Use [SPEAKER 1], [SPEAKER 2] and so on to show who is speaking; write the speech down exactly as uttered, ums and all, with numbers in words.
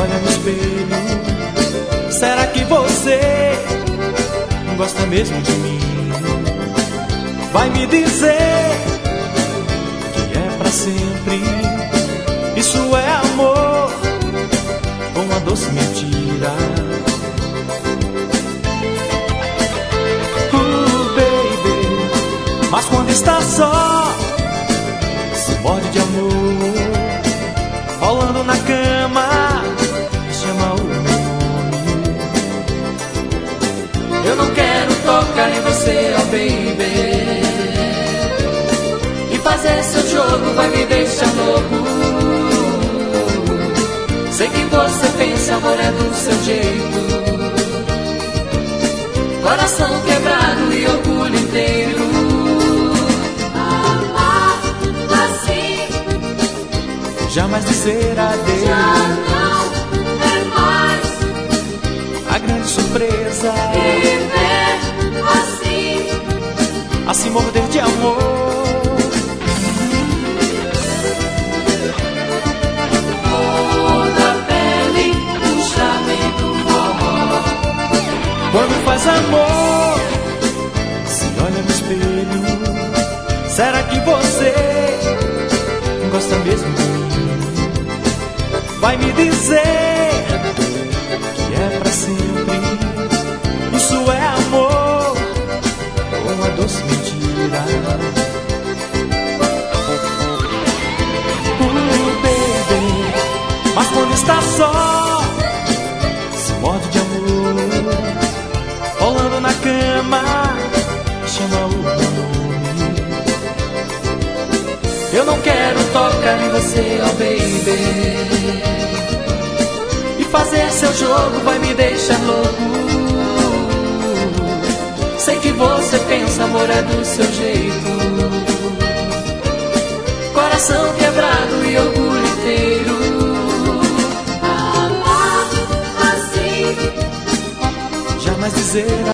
[SPEAKER 1] olha no espelho, será que você gosta mesmo de mim? Vai me dizer que é pra sempre. Isso é amor ou uma doce mentira? Uh, baby, mas quando está só, se morde de amor, rolando na cama, chama o meu nome. Eu não quero tocar em você, oh baby, e fazer seu jogo vai me deixar louco. Sei que você pensa, amor é do seu jeito, coração quebrado e orgulho inteiro.
[SPEAKER 2] Amar assim,
[SPEAKER 1] jamais dizer adeus,
[SPEAKER 2] já não é mais.
[SPEAKER 1] A grande surpresa,
[SPEAKER 2] Viver assim,
[SPEAKER 1] assim morder de amor.
[SPEAKER 2] toda a pele, o charme do forró.
[SPEAKER 1] Quando faz amor, se olha no espelho, será que você gosta mesmo de mim? Vai me dizer que é pra sempre. Isso é amor ou uma doce mentira? Uh, baby, mas quando está só, se morde de amor, rolando na cama, chama o meu nome. Eu não quero tocar em você, oh baby, e fazer seu jogo vai me deixar louco. Sei que você pensa, amor é do seu jeito, coração quebrado e orgulho inteiro.
[SPEAKER 2] Amar assim,
[SPEAKER 1] Jamais dizer